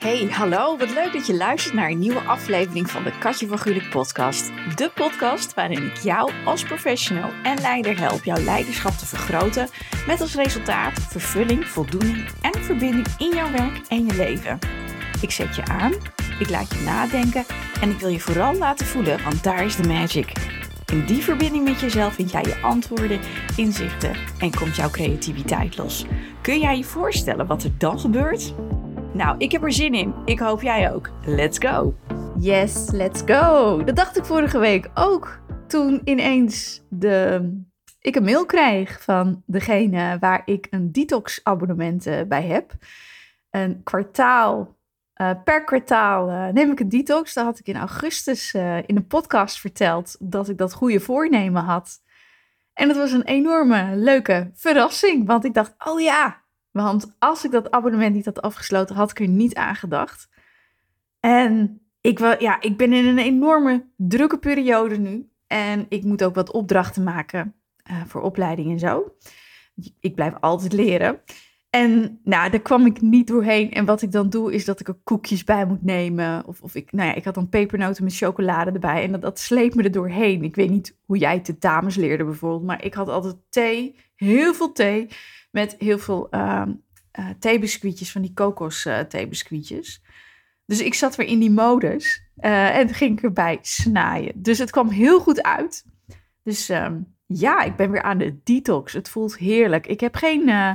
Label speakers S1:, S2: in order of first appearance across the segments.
S1: Hey, hallo. Wat leuk dat je luistert naar een nieuwe aflevering van de Katje van Gulik podcast. De podcast waarin ik jou als professional en leider help jouw leiderschap te vergroten met als resultaat vervulling, voldoening en verbinding in jouw werk en je leven. Ik zet je aan, ik laat je nadenken en ik wil je vooral laten voelen, want daar is de magic. In die verbinding met jezelf vind jij je antwoorden, inzichten en komt jouw creativiteit los. Kun jij je voorstellen wat er dan gebeurt? Nou, ik heb er zin in. Ik hoop jij ook. Let's go! Yes, let's go! Dat dacht ik vorige week ook. Toen ineens ik een mail kreeg van degene waar ik een detox abonnement bij heb. Een kwartaal, per kwartaal neem ik een detox. Dat had ik in augustus in een podcast verteld dat ik dat goede voornemen had. En het was een enorme leuke verrassing, want ik dacht, oh ja... Want als ik dat abonnement niet had afgesloten, had ik er niet aan gedacht. En ik ben in een enorme drukke periode nu. En ik moet ook wat opdrachten maken voor opleiding en zo. Ik blijf altijd leren. En daar kwam ik niet doorheen. En wat ik dan doe, is dat ik er koekjes bij moet nemen. Ik had dan pepernoten met chocolade erbij. En dat sleept me er doorheen. Ik weet niet hoe jij tentamens leerde bijvoorbeeld. Maar ik had altijd thee, heel veel thee... Met heel veel theebiscuitjes, van die kokos theebiscuitjes. Dus ik zat weer in die modus en ging ik erbij snaaien. Dus het kwam heel goed uit. Dus ik ben weer aan de detox. Het voelt heerlijk. Ik heb geen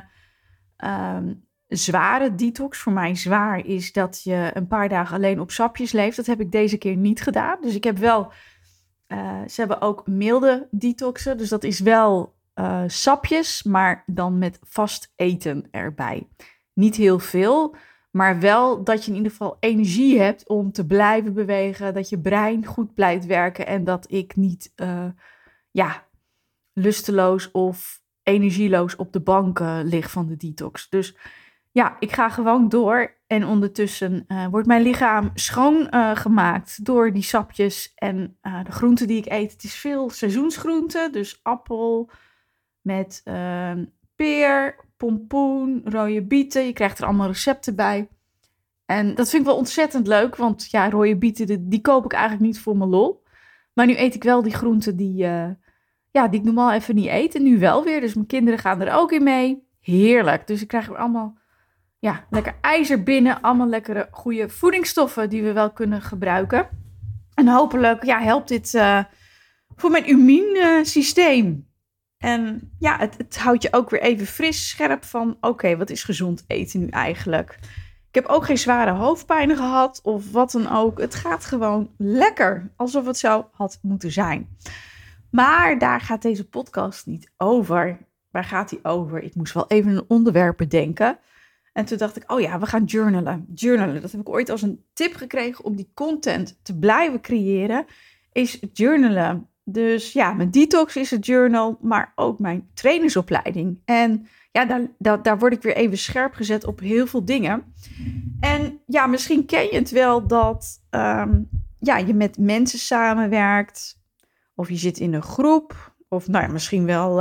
S1: zware detox. Voor mij zwaar is dat je een paar dagen alleen op sapjes leeft. Dat heb ik deze keer niet gedaan. Dus ik heb wel... ze hebben ook milde detoxen. Dus dat is wel... sapjes, maar dan met vast eten erbij. Niet heel veel, maar wel dat je in ieder geval energie hebt om te blijven bewegen, dat je brein goed blijft werken en dat ik niet lusteloos of energieloos op de bank lig van de detox. Dus ja, ik ga gewoon door en ondertussen wordt mijn lichaam schoongemaakt door die sapjes en de groenten die ik eet. Het is veel seizoensgroenten, dus appel... Met peer, pompoen, rode bieten. Je krijgt er allemaal recepten bij. En dat vind ik wel ontzettend leuk. Want ja, rode bieten, die koop ik eigenlijk niet voor mijn lol. Maar nu eet ik wel die groenten die ik normaal even niet eet. En nu wel weer. Dus mijn kinderen gaan er ook in mee. Heerlijk. Dus ik krijg er allemaal lekker ijzer binnen. Allemaal lekkere goede voedingsstoffen die we wel kunnen gebruiken. En hopelijk helpt dit voor mijn immuunsysteem. En ja, het houdt je ook weer even fris, scherp van... Oké, wat is gezond eten nu eigenlijk? Ik heb ook geen zware hoofdpijn gehad of wat dan ook. Het gaat gewoon lekker, alsof het zo had moeten zijn. Maar daar gaat deze podcast niet over. Waar gaat die over? Ik moest wel even een onderwerp bedenken. En toen dacht ik, we gaan journalen. Journalen, dat heb ik ooit als een tip gekregen om die content te blijven creëren. Is journalen. Dus ja, mijn detox is het journal, maar ook mijn trainersopleiding. En ja, daar word ik weer even scherp gezet op heel veel dingen. En ja, misschien ken je het wel dat je met mensen samenwerkt. Of je zit in een groep. Of misschien wel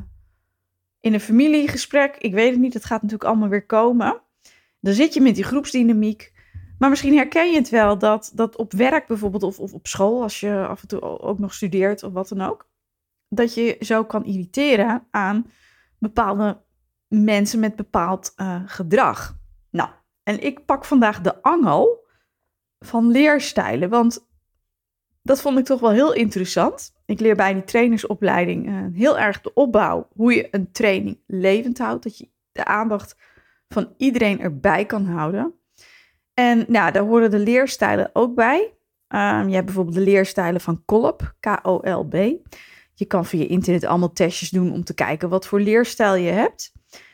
S1: in een familiegesprek. Ik weet het niet, het gaat natuurlijk allemaal weer komen. Dan zit je met die groepsdynamiek. Maar misschien herken je het wel dat op werk bijvoorbeeld of op school, als je af en toe ook nog studeert of wat dan ook, dat je zo kan irriteren aan bepaalde mensen met bepaald gedrag. Nou, en ik pak vandaag de angel van leerstijlen, want dat vond ik toch wel heel interessant. Ik leer bij die trainersopleiding heel erg de opbouw, hoe je een training levend houdt, dat je de aandacht van iedereen erbij kan houden. En daar horen de leerstijlen ook bij. Je hebt bijvoorbeeld de leerstijlen van Kolb, K-O-L-B. Je kan via internet allemaal testjes doen om te kijken wat voor leerstijl je hebt.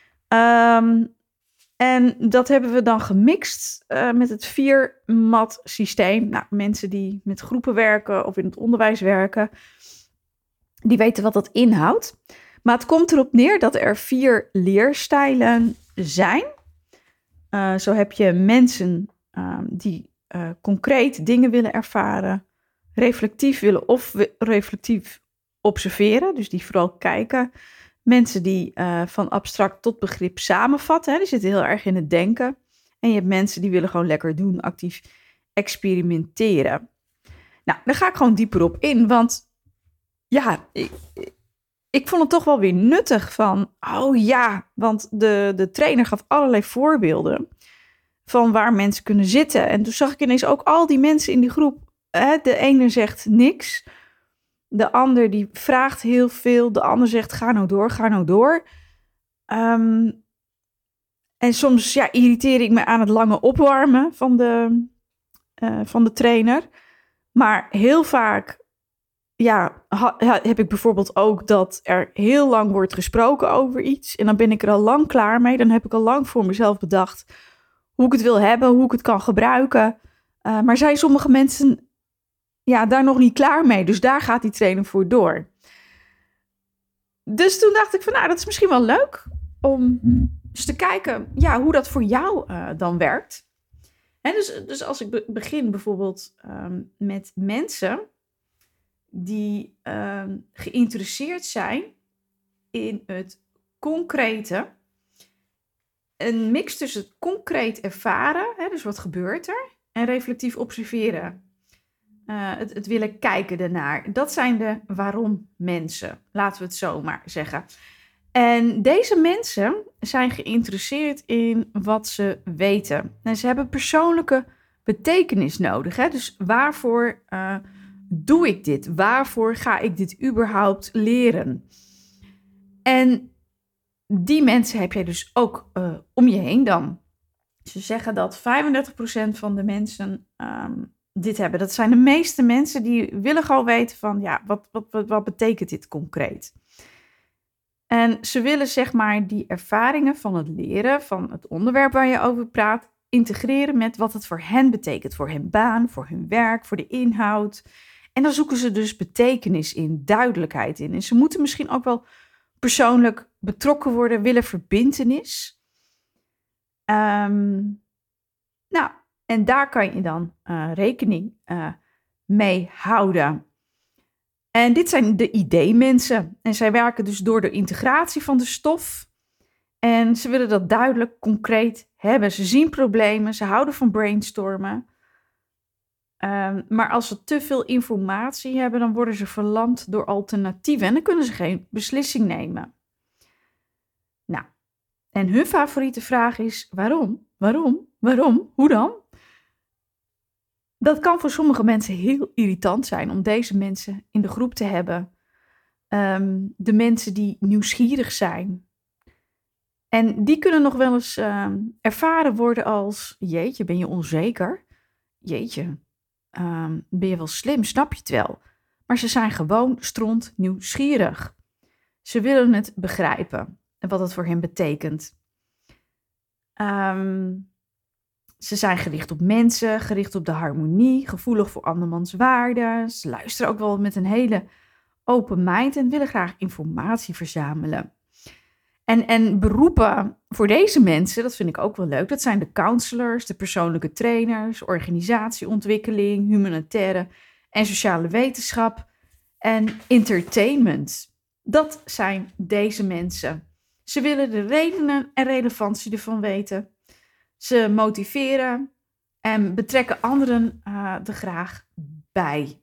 S1: En dat hebben we dan gemixt met het 4-mat systeem. Nou, mensen die met groepen werken of in het onderwijs werken, die weten wat dat inhoudt. Maar het komt erop neer dat er 4 leerstijlen zijn. Zo heb je mensen die concreet dingen willen ervaren, reflectief willen of reflectief observeren, dus die vooral kijken. Mensen die van abstract tot begrip samenvatten, die zitten heel erg in het denken. En je hebt mensen die willen gewoon lekker doen, actief experimenteren. Nou, daar ga ik gewoon dieper op in, want ja, ik vond het toch wel weer nuttig van, want de trainer gaf allerlei voorbeelden van waar mensen kunnen zitten. En toen zag ik ineens ook al die mensen in die groep. De ene zegt niks, de ander die vraagt heel veel, de ander zegt ga nou door, ga nou door. En soms irriteer ik me aan het lange opwarmen van de trainer. Maar heel vaak heb ik bijvoorbeeld ook dat er heel lang wordt gesproken over iets. En dan ben ik er al lang klaar mee. Dan heb ik al lang voor mezelf bedacht hoe ik het wil hebben, hoe ik het kan gebruiken. Maar zijn sommige mensen daar nog niet klaar mee. Dus daar gaat die trainer voor door. Dus toen dacht ik van, dat is misschien wel leuk om eens te kijken hoe dat voor jou dan werkt. En dus als ik begin bijvoorbeeld met mensen die geïnteresseerd zijn in het concrete. Een mix tussen het concreet ervaren, dus wat gebeurt er, en reflectief observeren. Het willen kijken ernaar. Dat zijn de waarom mensen, laten we het zo maar zeggen. En deze mensen zijn geïnteresseerd in wat ze weten. En ze hebben persoonlijke betekenis nodig. Dus waarvoor doe ik dit? Waarvoor ga ik dit überhaupt leren? En die mensen heb je dus ook om je heen dan. Ze zeggen dat 35% van de mensen dit hebben. Dat zijn de meeste mensen die willen gewoon weten van wat betekent dit concreet? En ze willen zeg maar die ervaringen van het leren, van het onderwerp waar je over praat, integreren met wat het voor hen betekent. Voor hun baan, voor hun werk, voor de inhoud. En dan zoeken ze dus betekenis in, duidelijkheid in. En ze moeten misschien ook wel persoonlijk betrokken worden, willen verbintenis. En daar kan je dan rekening mee houden. En dit zijn de idee-mensen. En zij werken dus door de integratie van de stof. En ze willen dat duidelijk, concreet hebben. Ze zien problemen, ze houden van brainstormen. Maar als ze te veel informatie hebben, dan worden ze verlamd door alternatieven. En dan kunnen ze geen beslissing nemen. Nou, en hun favoriete vraag is, waarom? Waarom? Waarom? Hoe dan? Dat kan voor sommige mensen heel irritant zijn om deze mensen in de groep te hebben. De mensen die nieuwsgierig zijn. En die kunnen nog wel eens ervaren worden als, jeetje, ben je onzeker? Jeetje, ben je wel slim, snap je het wel? Maar ze zijn gewoon stront nieuwsgierig. Ze willen het begrijpen en wat het voor hen betekent. Ze zijn gericht op mensen, gericht op de harmonie, gevoelig voor andermans waarden. Ze luisteren ook wel met een hele open mind en willen graag informatie verzamelen. En beroepen voor deze mensen, dat vind ik ook wel leuk, dat zijn de counselors, de persoonlijke trainers, organisatieontwikkeling, humanitaire en sociale wetenschap en entertainment. Dat zijn deze mensen. Ze willen de redenen en relevantie ervan weten. Ze motiveren en betrekken anderen er graag bij.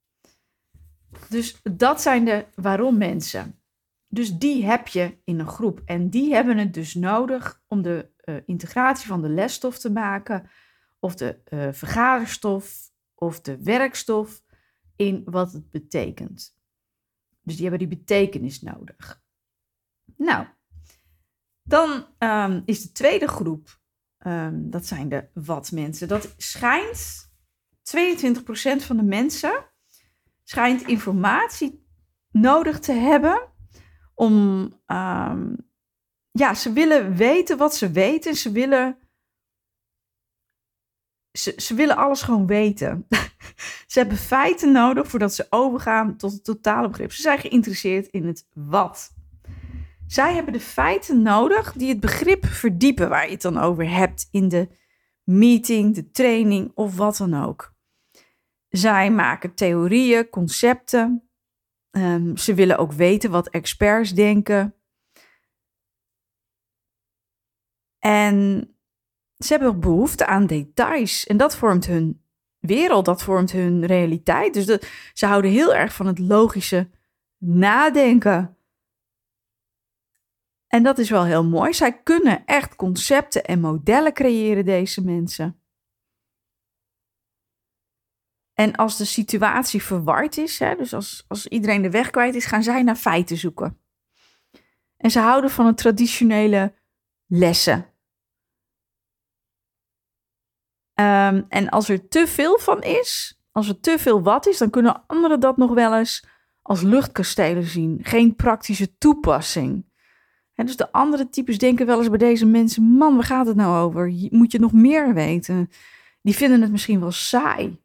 S1: Dus dat zijn de waarom mensen. Dus die heb je in een groep. En die hebben het dus nodig om de integratie van de lesstof te maken. Of de vergaderstof of de werkstof in wat het betekent. Dus die hebben die betekenis nodig. Nou, dan is de tweede groep. Dat zijn de wat-mensen. Dat schijnt 22% van de mensen schijnt informatie nodig te hebben om, ze willen weten wat ze weten. Ze willen alles gewoon weten. Ze hebben feiten nodig voordat ze overgaan tot het totale begrip. Ze zijn geïnteresseerd in het wat. Zij hebben de feiten nodig die het begrip verdiepen waar je het dan over hebt in de meeting, de training of wat dan ook. Zij maken theorieën, concepten. Ze willen ook weten wat experts denken. En ze hebben ook behoefte aan details. En dat vormt hun wereld, dat vormt hun realiteit. Dus ze houden heel erg van het logische nadenken. En dat is wel heel mooi. Zij kunnen echt concepten en modellen creëren, deze mensen. En als de situatie verward is, dus als iedereen de weg kwijt is, gaan zij naar feiten zoeken. En ze houden van het traditionele lessen. En als er te veel van is, als er te veel wat is, dan kunnen anderen dat nog wel eens als luchtkastelen zien. Geen praktische toepassing. En dus de andere types denken wel eens bij deze mensen, man, waar gaat het nou over? Moet je nog meer weten? Die vinden het misschien wel saai.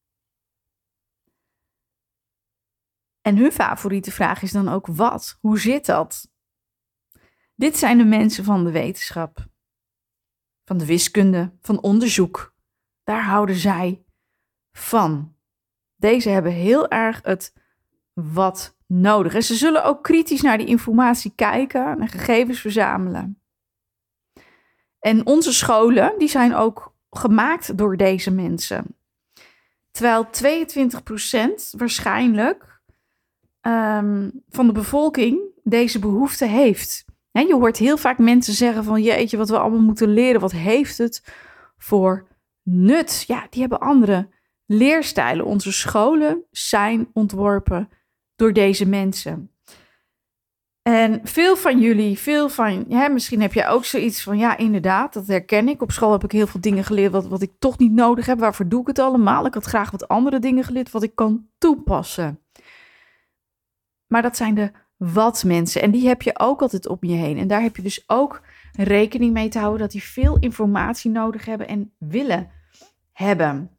S1: En hun favoriete vraag is dan ook wat? Hoe zit dat? Dit zijn de mensen van de wetenschap, van de wiskunde, van onderzoek. Daar houden zij van. Deze hebben heel erg het wat nodig. En ze zullen ook kritisch naar die informatie kijken en gegevens verzamelen. En onze scholen, die zijn ook gemaakt door deze mensen. Terwijl 22% waarschijnlijk van de bevolking deze behoefte heeft. Je hoort heel vaak mensen zeggen van, jeetje, wat we allemaal moeten leren, wat heeft het voor nut? Ja, die hebben andere leerstijlen. Onze scholen zijn ontworpen door deze mensen. En veel van jullie, misschien heb jij ook zoiets van, ja, inderdaad, dat herken ik. Op school heb ik heel veel dingen geleerd wat ik toch niet nodig heb. Waarvoor doe ik het allemaal? Ik had graag wat andere dingen geleerd wat ik kan toepassen. Maar dat zijn de wat mensen. En die heb je ook altijd om je heen. En daar heb je dus ook rekening mee te houden dat die veel informatie nodig hebben en willen hebben.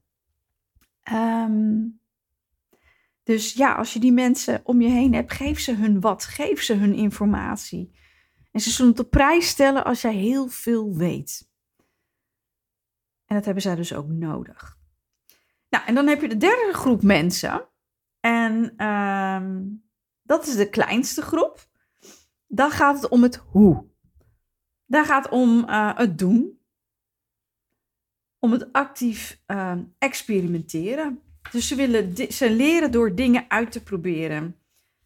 S1: Dus ja, als je die mensen om je heen hebt, geef ze hun wat. Geef ze hun informatie. En ze zullen het op prijs stellen als jij heel veel weet. En dat hebben zij dus ook nodig. Nou, en dan heb je de derde groep mensen. En dat is de kleinste groep. Dan gaat het om het hoe. Daar gaat het om het doen. Om het actief experimenteren. Dus ze leren door dingen uit te proberen.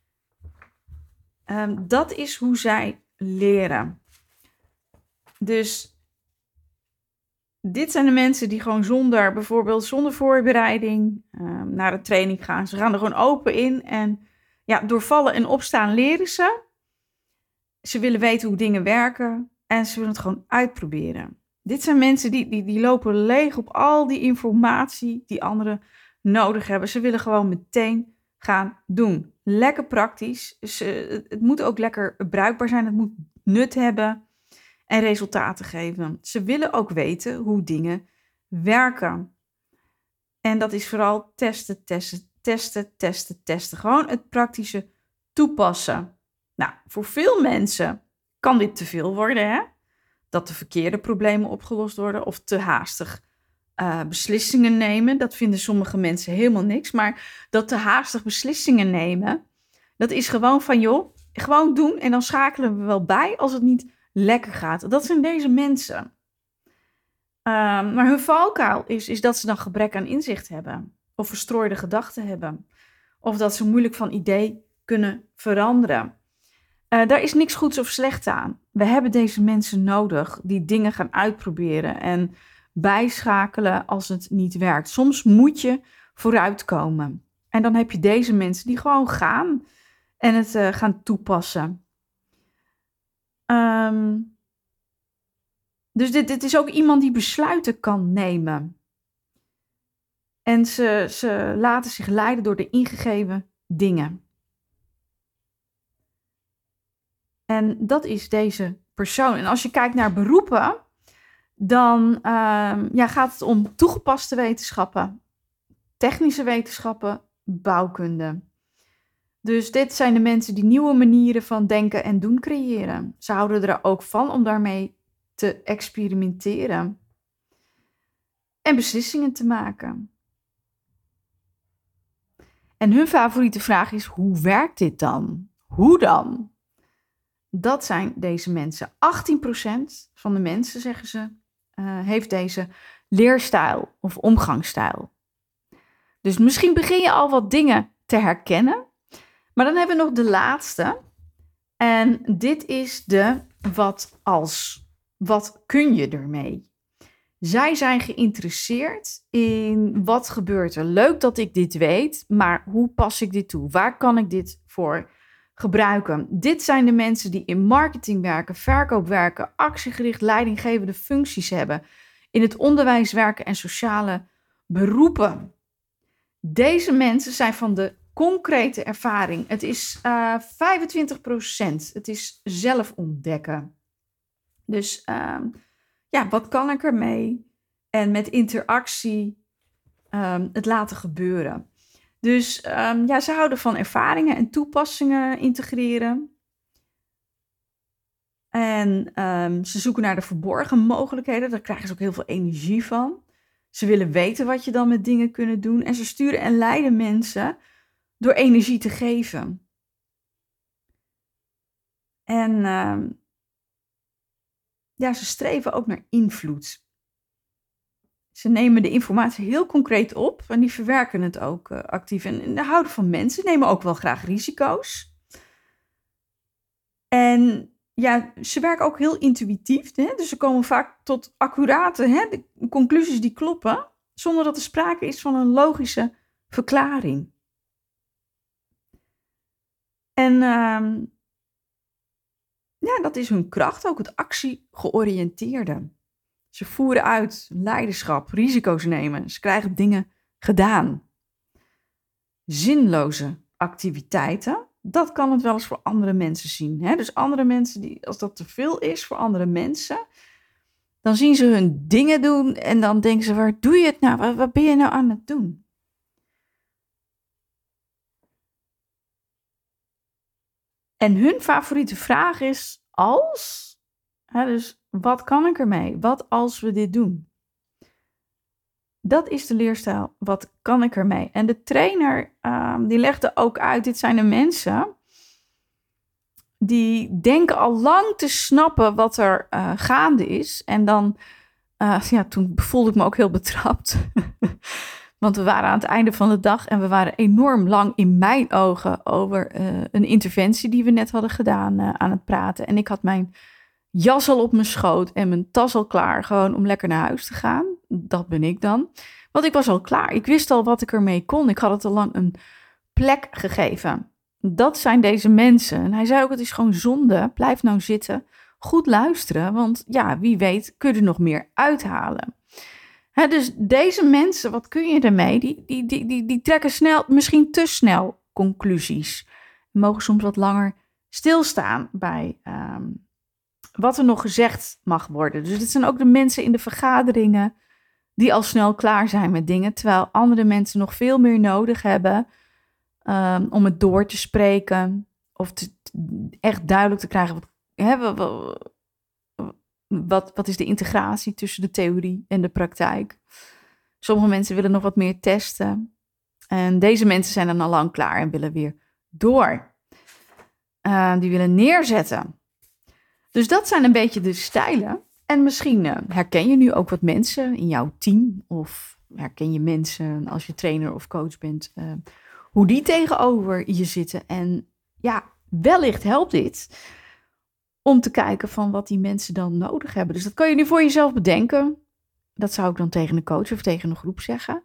S1: Dat is hoe zij leren. Dus dit zijn de mensen die gewoon bijvoorbeeld zonder voorbereiding naar een training gaan. Ze gaan er gewoon open in en ja, door vallen en opstaan leren ze. Ze willen weten hoe dingen werken en ze willen het gewoon uitproberen. Dit zijn mensen die lopen leeg op al die informatie die anderen nodig hebben. Ze willen gewoon meteen gaan doen. Lekker praktisch. Het moet ook lekker bruikbaar zijn. Het moet nut hebben en resultaten geven. Ze willen ook weten hoe dingen werken. En dat is vooral testen. Gewoon het praktische toepassen. Nou, voor veel mensen kan dit te veel worden, hè? Dat de verkeerde problemen opgelost worden of te haastig beslissingen nemen. Dat vinden sommige mensen helemaal niks. Maar dat te haastig beslissingen nemen, dat is gewoon van, joh, gewoon doen en dan schakelen we wel bij als het niet lekker gaat. Dat zijn deze mensen. Maar hun valkuil is dat ze dan gebrek aan inzicht hebben. Of verstrooide gedachten hebben. Of dat ze moeilijk van idee kunnen veranderen. Daar is niks goeds of slechts aan. We hebben deze mensen nodig die dingen gaan uitproberen en bijschakelen als het niet werkt. Soms moet je vooruitkomen. En dan heb je deze mensen die gewoon gaan en het gaan toepassen. Dus dit is ook iemand die besluiten kan nemen. En ze laten zich leiden door de ingegeven dingen. En dat is deze persoon. En als je kijkt naar beroepen, dan gaat het om toegepaste wetenschappen, technische wetenschappen, bouwkunde. Dus dit zijn de mensen die nieuwe manieren van denken en doen creëren. Ze houden er ook van om daarmee te experimenteren en beslissingen te maken. En hun favoriete vraag is, hoe werkt dit dan? Hoe dan? Dat zijn deze mensen. 18% van de mensen, zeggen ze, heeft deze leerstijl of omgangsstijl. Dus misschien begin je al wat dingen te herkennen. Maar dan hebben we nog de laatste. En dit is de wat als. Wat kun je ermee? Zij zijn geïnteresseerd in wat gebeurt er. Leuk dat ik dit weet, maar hoe pas ik dit toe? Waar kan ik dit voor gebruiken? Dit zijn de mensen die in marketing werken, verkoop werken, actiegericht leidinggevende functies hebben, in het onderwijs werken en sociale beroepen. Deze mensen zijn van de concrete ervaring. Het is 25%. Het is zelf ontdekken. Dus wat kan ik ermee? En met interactie het laten gebeuren. Dus ze houden van ervaringen en toepassingen integreren. En ze zoeken naar de verborgen mogelijkheden. Daar krijgen ze ook heel veel energie van. Ze willen weten wat je dan met dingen kunt doen. En ze sturen en leiden mensen door energie te geven. En ze streven ook naar invloed. Ze nemen de informatie heel concreet op en die verwerken het ook actief. En de houden van mensen nemen ook wel graag risico's. En ze werken ook heel intuïtief. Hè? Dus ze komen vaak tot accurate de conclusies die kloppen, zonder dat er sprake is van een logische verklaring. En dat is hun kracht, ook het actiegeoriënteerde. Ze voeren uit leiderschap, risico's nemen. Ze krijgen dingen gedaan. Zinloze activiteiten, dat kan het wel eens voor andere mensen zien. Hè? Dus andere mensen, als dat te veel is voor andere mensen, dan zien ze hun dingen doen en dan denken ze, waar doe je het nou? Wat ben je nou aan het doen? En hun favoriete vraag is als. Dus wat kan ik ermee? Wat als we dit doen? Dat is de leerstijl. Wat kan ik ermee? En de trainer die legde ook uit, dit zijn de mensen die denken al lang te snappen wat er gaande is. En dan, toen voelde ik me ook heel betrapt. Want we waren aan het einde van de dag en we waren enorm lang in mijn ogen over een interventie die we net hadden gedaan aan het praten. En ik had mijn jas al op mijn schoot en mijn tas al klaar, gewoon om lekker naar huis te gaan. Dat ben ik dan. Want ik was al klaar. Ik wist al wat ik ermee kon. Ik had het al lang een plek gegeven. Dat zijn deze mensen. En hij zei ook, het is gewoon zonde. Blijf nou zitten. Goed luisteren, want wie weet kun je er nog meer uithalen. Dus deze mensen, wat kun je ermee? Die trekken snel, misschien te snel conclusies. Mogen soms wat langer stilstaan bij wat er nog gezegd mag worden. Dus dit zijn ook de mensen in de vergaderingen die al snel klaar zijn met dingen, terwijl andere mensen nog veel meer nodig hebben om het door te spreken of echt duidelijk te krijgen wat is de integratie tussen de theorie en de praktijk. Sommige mensen willen nog wat meer testen en deze mensen zijn dan al lang klaar en willen weer door. Die willen neerzetten. Dus dat zijn een beetje de stijlen. En misschien herken je nu ook wat mensen in jouw team. Of herken je mensen als je trainer of coach bent. Hoe die tegenover je zitten. En wellicht helpt dit om te kijken van wat die mensen dan nodig hebben. Dus dat kan je nu voor jezelf bedenken. Dat zou ik dan tegen een coach of tegen een groep zeggen.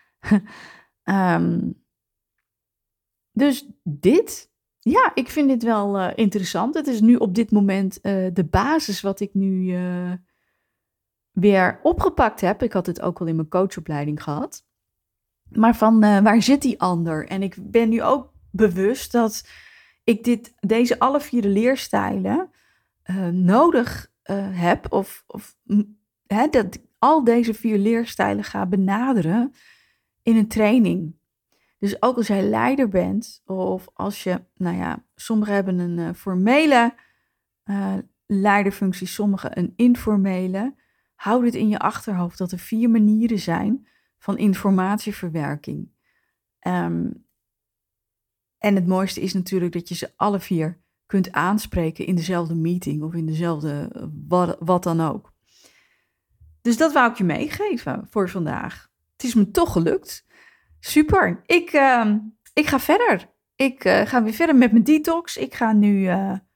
S1: Dus dit. Ja, ik vind dit wel interessant. Het is nu op dit moment de basis wat ik nu weer opgepakt heb. Ik had het ook al in mijn coachopleiding gehad. Maar van waar zit die ander? En ik ben nu ook bewust dat ik deze alle 4 leerstijlen nodig heb. Dat ik al deze 4 leerstijlen ga benaderen in een training. Dus ook als jij leider bent of als je, sommigen hebben een formele leiderfunctie, sommigen een informele. Hou dit in je achterhoofd dat er 4 manieren zijn van informatieverwerking. En het mooiste is natuurlijk dat je ze alle 4 kunt aanspreken in dezelfde meeting of in dezelfde wat dan ook. Dus dat wou ik je meegeven voor vandaag. Het is me toch gelukt. Super. Ik ga verder. Ik ga weer verder met mijn detox. Ik ga nu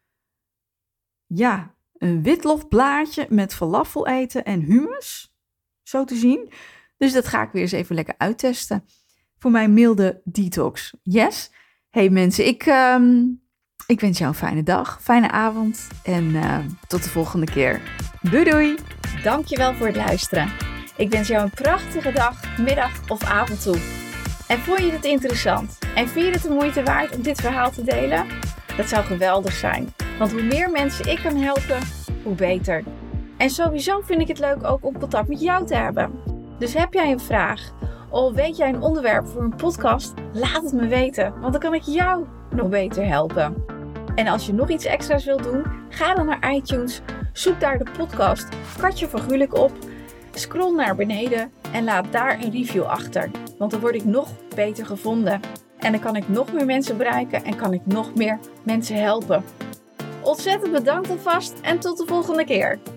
S1: een witlofblaadje met falafel eten en hummus. Zo te zien. Dus dat ga ik weer eens even lekker uittesten. Voor mijn milde detox. Yes. Hey mensen, ik wens jou een fijne dag, fijne avond en tot de volgende keer. Doei doei!
S2: Dankjewel voor het luisteren. Ik wens jou een prachtige dag, middag of avond toe. En vond je het interessant? En vind je het de moeite waard om dit verhaal te delen? Dat zou geweldig zijn. Want hoe meer mensen ik kan helpen, hoe beter. En sowieso vind ik het leuk ook om contact met jou te hebben. Dus heb jij een vraag? Of weet jij een onderwerp voor een podcast? Laat het me weten, want dan kan ik jou nog beter helpen. En als je nog iets extra's wilt doen, ga dan naar iTunes, zoek daar de podcast Katje van Gulik op, scroll naar beneden en laat daar een review achter. Want dan word ik nog beter gevonden. En dan kan ik nog meer mensen bereiken en kan ik nog meer mensen helpen. Ontzettend bedankt alvast en tot de volgende keer.